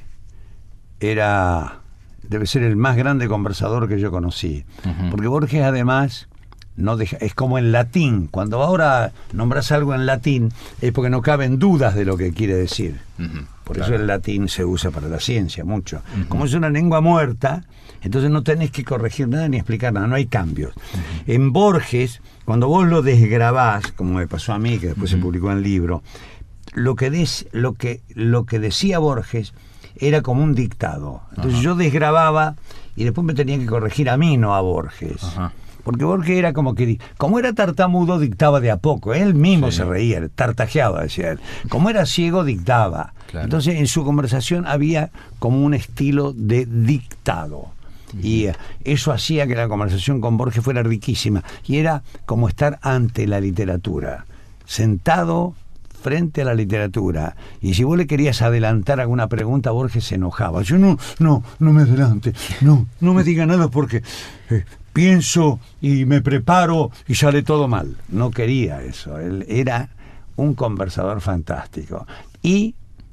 debe ser el más grande conversador que yo conocí. Porque Borges además es como en latín. Cuando ahora nombras algo en latín es porque no caben dudas de lo que quiere decir. Por eso el latín se usa para la ciencia mucho. Como es una lengua muerta, entonces no tenés que corregir nada ni explicar nada, no hay cambios. En Borges, cuando vos lo desgrabás, como me pasó a mí, que después se publicó en el libro, lo que decía Borges era como un dictado. Entonces yo desgrababa y después me tenía que corregir a mí, no a Borges. Porque Borges era como era tartamudo, dictaba de a poco. Él mismo se reía, tartajeaba, decía él. Como era ciego, dictaba. Claro. Entonces en su conversación había como un estilo de dictado. Y eso hacía que la conversación con Borges fuera riquísima. Y era como estar ante la literatura, sentado frente a la literatura. Y si vos le querías adelantar alguna pregunta, Borges se enojaba. Yo no me adelante, no me diga nada porque pienso y me preparo y sale todo mal. No quería eso. Él era un conversador fantástico. Y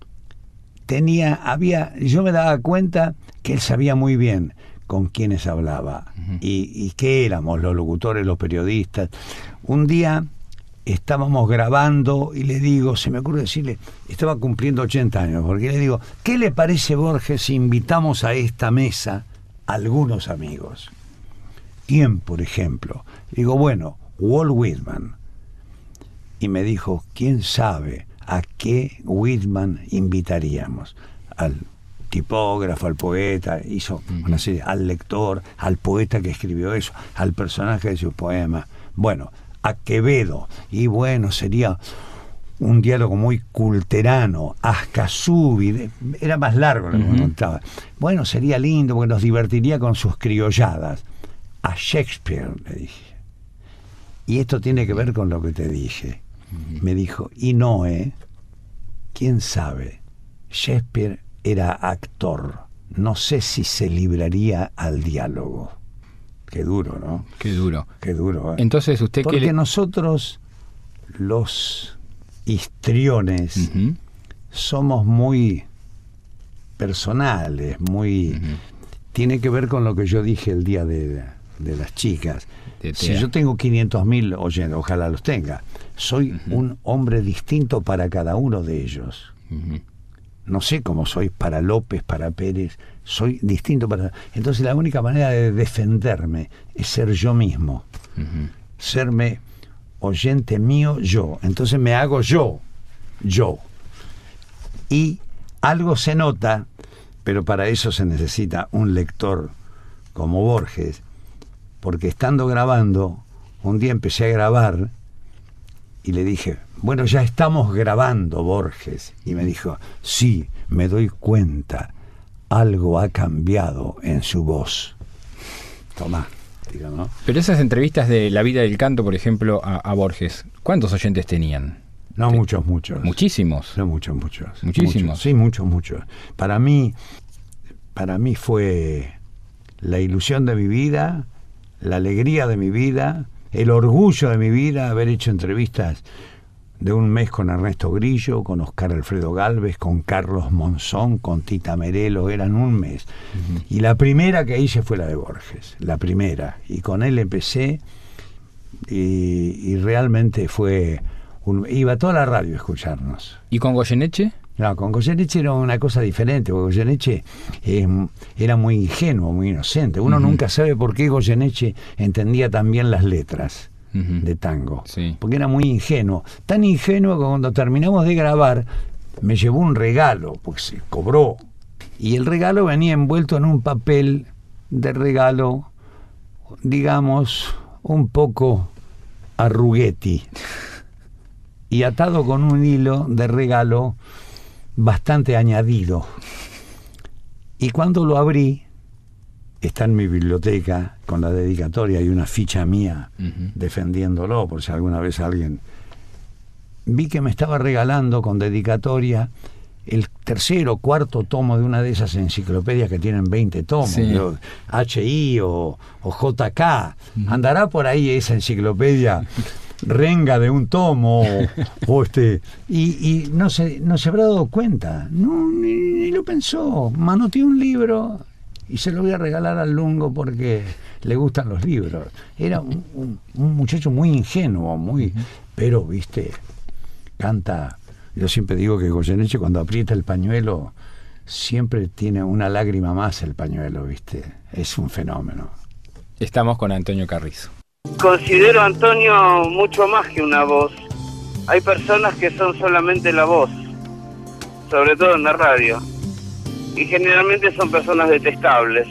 yo me daba cuenta que él sabía muy bien con quiénes hablaba y qué éramos los locutores, los periodistas. Un día estábamos grabando y le digo, se me ocurre decirle, estaba cumpliendo 80 años, porque le digo, ¿qué le parece, Borges, si invitamos a esta mesa a algunos amigos? ¿Quién, por ejemplo? Digo, bueno, Walt Whitman. Y me dijo, ¿quién sabe a qué Whitman invitaríamos? Al tipógrafo, al poeta, hizo una serie, al lector, al poeta que escribió eso, al personaje de su poema. Bueno, a Quevedo, y bueno, sería un diálogo muy culterano. Ascasubi, era más largo lo que me contaba. Bueno, sería lindo porque nos divertiría con sus criolladas. A Shakespeare, le dije. Y esto tiene que ver con lo que te dije. Me dijo, y no, ¿quién sabe? Shakespeare era actor. No sé si se libraría al diálogo. Qué duro, ¿no? Qué duro. Qué duro, Entonces, usted porque nosotros, los histriones, somos muy personales, muy... Tiene que ver con lo que yo dije el día de las chicas. Si yo tengo 500.000 oyentes, ojalá los tenga, soy un hombre distinto para cada uno de ellos. No sé cómo soy para López, para Pérez, soy distinto para... Entonces la única manera de defenderme es ser yo mismo, serme oyente mío yo. Entonces me hago yo. Y algo se nota pero para eso se necesita un lector como Borges, porque estando grabando, un día empecé a grabar y le dije, bueno, ya estamos grabando, Borges. Y me dijo, sí, me doy cuenta, algo ha cambiado en su voz. Tomá, digo, ¿no? Pero esas entrevistas de La vida del canto, por ejemplo, a Borges, ¿cuántos oyentes tenían? No, muchos. ¿Muchísimos? No, muchos. ¿Muchísimos? Sí, muchos. Para mí fue la ilusión de mi vida, la alegría de mi vida, el orgullo de mi vida haber hecho entrevistas de un mes con Ernesto Grillo, con Oscar Alfredo Gálvez, con Carlos Monzón, con Tita Merelo, eran un mes. Y la primera que hice fue la de Borges, la primera. Y con él empecé y realmente fue... iba toda la radio a escucharnos. ¿Y con Goyeneche? No, con Goyeneche era una cosa diferente, porque Goyeneche era muy ingenuo, muy inocente. Uno nunca sabe por qué Goyeneche entendía tan bien las letras de tango, porque era muy ingenuo, tan ingenuo que cuando terminamos de grabar me llevó un regalo, porque se cobró, y el regalo venía envuelto en un papel de regalo, digamos, un poco arruguetti, y atado con un hilo de regalo bastante añadido. Y cuando lo abrí, está en mi biblioteca con la dedicatoria y una ficha mía defendiéndolo, por si alguna vez alguien... Vi que me estaba regalando con dedicatoria el tercero o cuarto tomo de una de esas enciclopedias que tienen 20 tomos, HI o JK. Andará por ahí esa enciclopedia renga de un tomo y no se habrá dado cuenta, no, ni lo pensó, manoteó un libro y se lo voy a regalar al Lungo porque le gustan los libros. Era un muchacho muy ingenuo, pero viste, canta. Yo siempre digo que Goyeneche cuando aprieta el pañuelo siempre tiene una lágrima más el pañuelo, viste, es un fenómeno. Estamos con Antonio Carrizo. Considero a Antonio mucho más que una voz. Hay personas que son solamente la voz, sobre todo en la radio, y generalmente son personas detestables,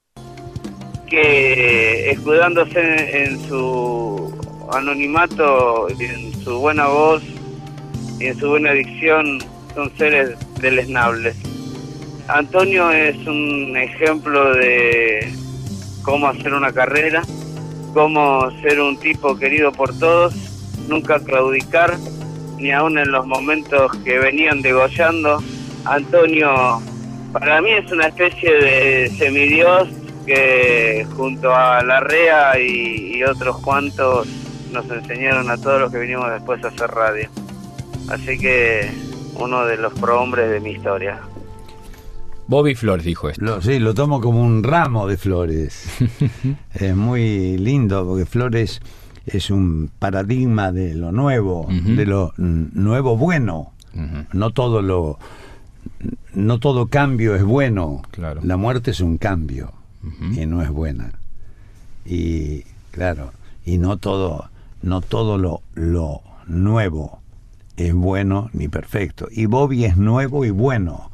que escudándose en su anonimato, en su buena voz y en su buena dicción, son seres deleznables. Antonio es un ejemplo de cómo hacer una carrera, cómo ser un tipo querido por todos, nunca claudicar, ni aun en los momentos que venían degollando. Antonio, para mí es una especie de semidios que junto a Larrea y otros cuantos nos enseñaron a todos los que vinimos después a hacer radio. Así que uno de los prohombres de mi historia. Bobby Flores dijo esto. Sí, lo tomo como un ramo de flores. Es muy lindo porque Flores es un paradigma de lo nuevo, de lo nuevo bueno. No todo cambio es bueno. Claro. La muerte es un cambio y no es buena. Y claro, y no todo lo nuevo es bueno ni perfecto. Y Bobby es nuevo y bueno.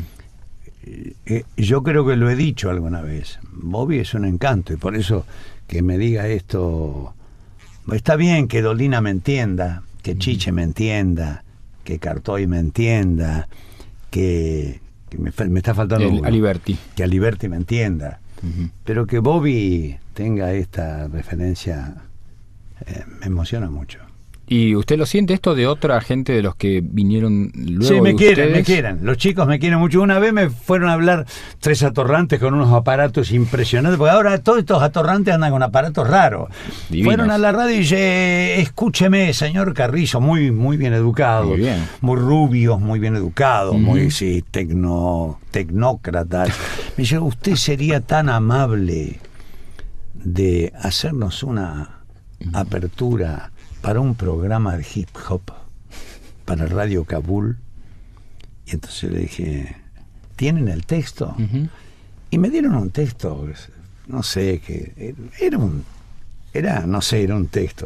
Yo creo que lo he dicho alguna vez. Bobby es un encanto y por eso que me diga esto, está bien que Dolina me entienda, que Chiche me entienda, que Cartoy me entienda, que me está faltando uno, Aliberti. Que Aliberti me entienda, pero que Bobby tenga esta referencia me emociona mucho. ¿Y usted lo siente esto de otra gente de los que vinieron luego? Sí, me quieren. Los chicos me quieren mucho. Una vez me fueron a hablar 3 atorrantes con unos aparatos impresionantes, porque ahora todos estos atorrantes andan con aparatos raros. Divinos. Fueron a la radio y dije, escúcheme, señor Carrizo, muy bien educado, muy rubios, muy bien educados, muy tecnócratas. Me dice, usted sería tan amable de hacernos una apertura para un programa de hip hop para Radio Kabul. Y entonces le dije, ¿tienen el texto? Y me dieron un texto, no sé, que era un texto.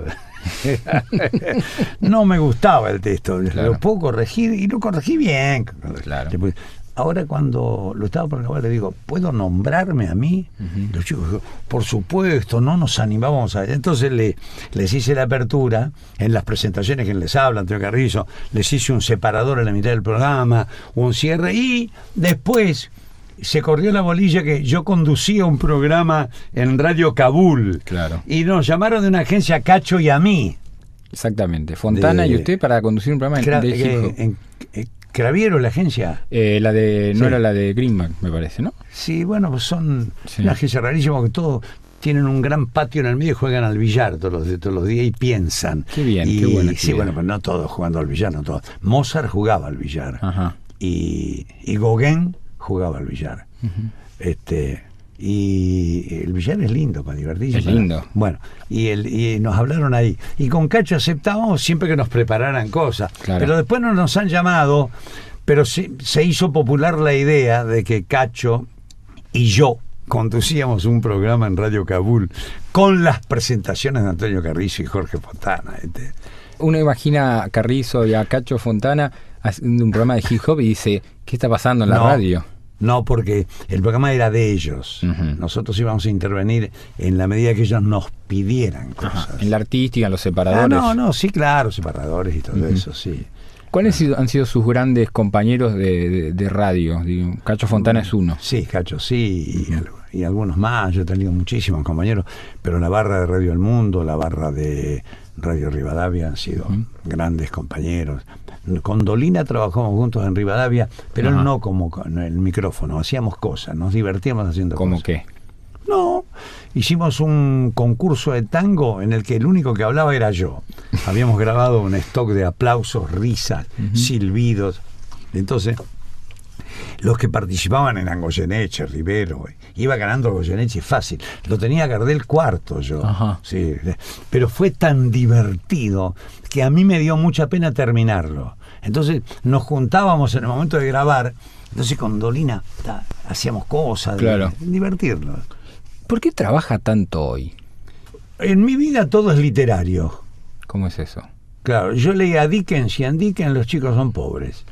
No me gustaba el texto, lo puedo corregir y lo corregí bien. Claro. ahora cuando lo estaba por acabar le digo, ¿puedo nombrarme a mí? Los chicos, por supuesto, no nos animábamos a... Entonces les hice la apertura en las presentaciones que les habla Antonio Carrizo, les hice un separador en la mitad del programa, un cierre, y después se corrió la bolilla que yo conducía un programa en Radio Kabul. Claro. Y nos llamaron de una agencia Cacho y a mí. Exactamente. Fontana y usted para conducir un programa de Craviero, la agencia. No era la de Greenback, me parece, ¿no? Sí, bueno, pues son una agencia rarísima que todos tienen un gran patio en el medio y juegan al billar todos los días y piensan. Qué bien, qué bueno. Sí, bueno, pues no todos jugando al billar, no todos. Mozart jugaba al billar. Ajá. Y Gauguin jugaba al billar. Y el billar es lindo para divertirse. Es lindo. Bueno, y nos hablaron ahí. Y con Cacho aceptábamos siempre que nos prepararan cosas. Claro. Pero después no nos han llamado, pero se hizo popular la idea de que Cacho y yo conducíamos un programa en Radio Kabul con las presentaciones de Antonio Carrizo y Jorge Fontana. Uno imagina a Carrizo y a Cacho Fontana haciendo un programa de hip hop y dice, ¿qué está pasando en la radio? No, porque el programa era de ellos. Nosotros íbamos a intervenir en la medida que ellos nos pidieran cosas. En la artística, en los separadores. Sí, claro, separadores y todo eso, sí. ¿Cuáles han sido sus grandes compañeros de radio? Digo, Cacho Fontana es uno. Sí, Cacho sí, y algunos más. Yo he tenido muchísimos compañeros, pero la barra de Radio El Mundo, la barra de Radio Rivadavia han sido grandes compañeros. Con Dolina trabajamos juntos en Rivadavia, pero él no como con el micrófono, hacíamos cosas, nos divertíamos haciendo cosas. ¿Cómo qué? No, hicimos un concurso de tango en el que el único que hablaba era yo. Habíamos grabado un stock de aplausos, risas, silbidos. Entonces, los que participaban eran Goyeneche, Rivero. Iba ganando Goyeneche fácil. Lo tenía Gardel cuarto yo. Sí, pero fue tan divertido que a mí me dio mucha pena terminarlo. Entonces nos juntábamos en el momento de grabar. Entonces con Dolina hacíamos cosas, divertirnos. ¿Por qué trabaja tanto hoy? En mi vida todo es literario. ¿Cómo es eso? Claro, yo leí a Dickens y en Dickens los chicos son pobres.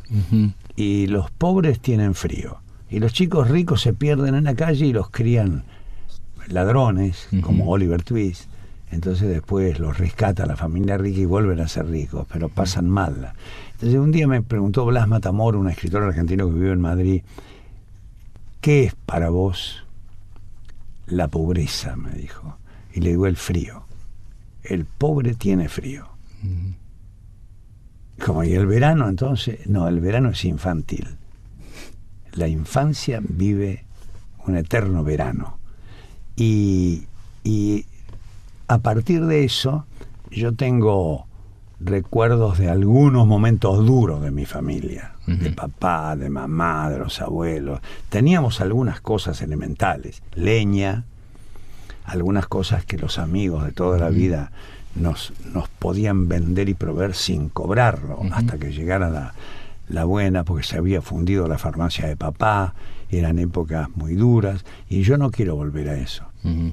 Y los pobres tienen frío. Y los chicos ricos se pierden en la calle y los crían ladrones, como Oliver Twist. Entonces después los rescata la familia rica y vuelven a ser ricos, pero pasan mal. Entonces un día me preguntó Blas Matamor, un escritor argentino que vive en Madrid, ¿qué es para vos la pobreza? Me dijo. Y le digo, el frío. El pobre tiene frío. Como, ¿y el verano entonces? No, el verano es infantil. La infancia vive un eterno verano. Y a partir de eso, yo tengo recuerdos de algunos momentos duros de mi familia, de papá, de mamá, de los abuelos. Teníamos algunas cosas elementales, leña, algunas cosas que los amigos de toda la vida nos podían vender y proveer sin cobrarlo, hasta que llegara la buena, porque se había fundido la farmacia de papá, eran épocas muy duras, y yo no quiero volver a eso.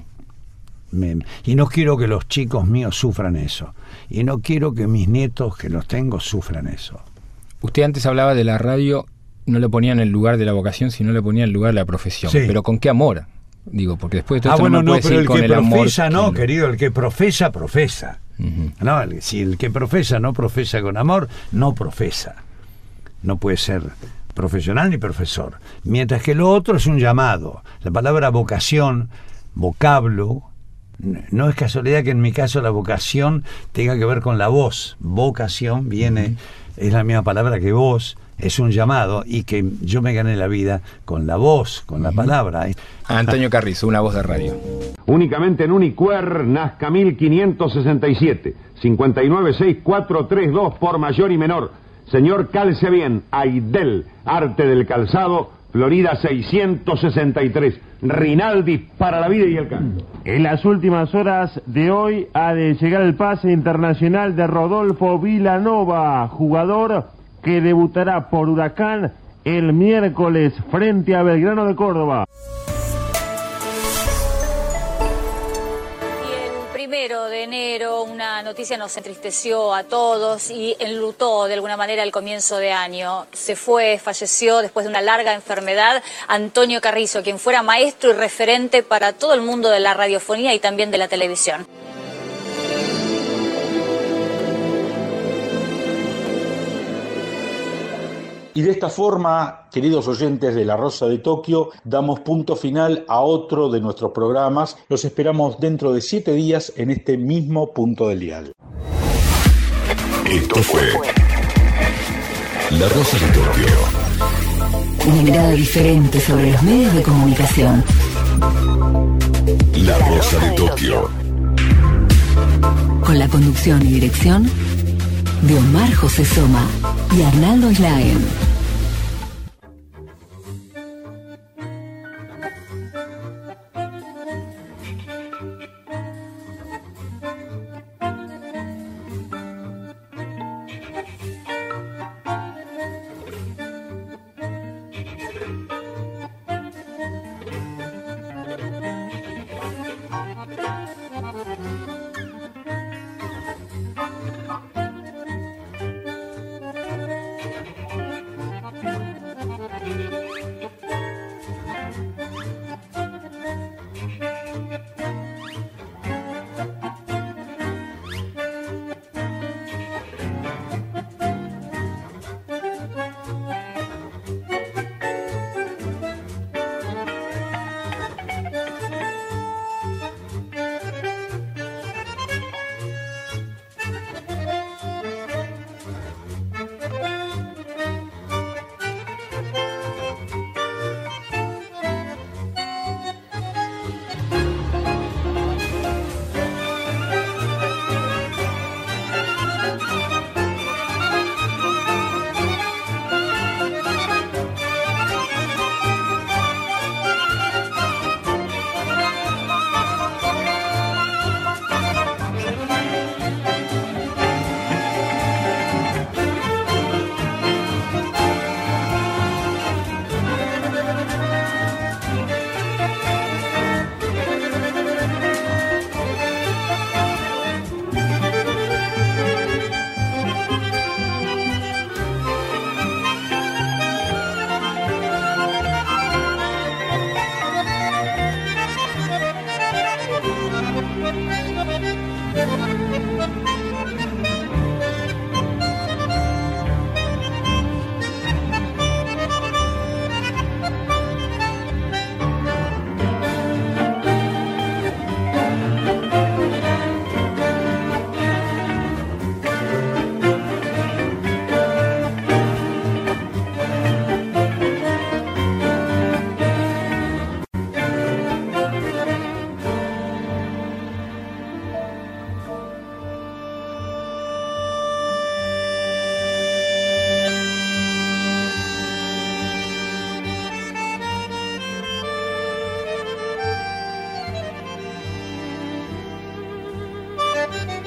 Y no quiero que los chicos míos sufran eso, y no quiero que mis nietos, que los tengo, sufran eso. Usted antes hablaba de la radio, no le ponía en el lugar de la vocación, sino le ponía en el lugar de la profesión. Pero ¿con qué amor? Digo, porque después de todo esto bueno, no me puede pero decir con el amor. Profesa, no, querido, el que profesa, profesa. No, si el que profesa no profesa con amor, no profesa. No puede ser profesional ni profesor. Mientras que lo otro es un llamado. La palabra vocación, vocablo, no es casualidad que en mi caso la vocación tenga que ver con la voz. Vocación viene, es la misma palabra que voz, es un llamado, y que yo me gané la vida con la voz, con la palabra. Antonio Carrizo, una voz de radio. Únicamente en Unicuer, Nazca 1567, 596-432 por mayor y menor. Señor, calce bien, Aidel, Arte del Calzado, Florida 663. Rinaldi para la vida y el canto. En las últimas horas de hoy ha de llegar el pase internacional de Rodolfo Vilanova, jugador que debutará por Huracán el miércoles frente a Belgrano de Córdoba. 1 de enero una noticia nos entristeció a todos y enlutó de alguna manera el comienzo de año. Falleció después de una larga enfermedad, Antonio Carrizo, quien fuera maestro y referente para todo el mundo de la radiofonía y también de la televisión. Y de esta forma, queridos oyentes de La Rosa de Tokio, damos punto final a otro de nuestros programas. Los esperamos dentro de 7 días en este mismo punto del dial. Esto fue La Rosa de Tokio. Una mirada diferente sobre los medios de comunicación. La Rosa de Tokio. Con la conducción y dirección de Omar José Soma y Arnaldo Slaen. Thank you.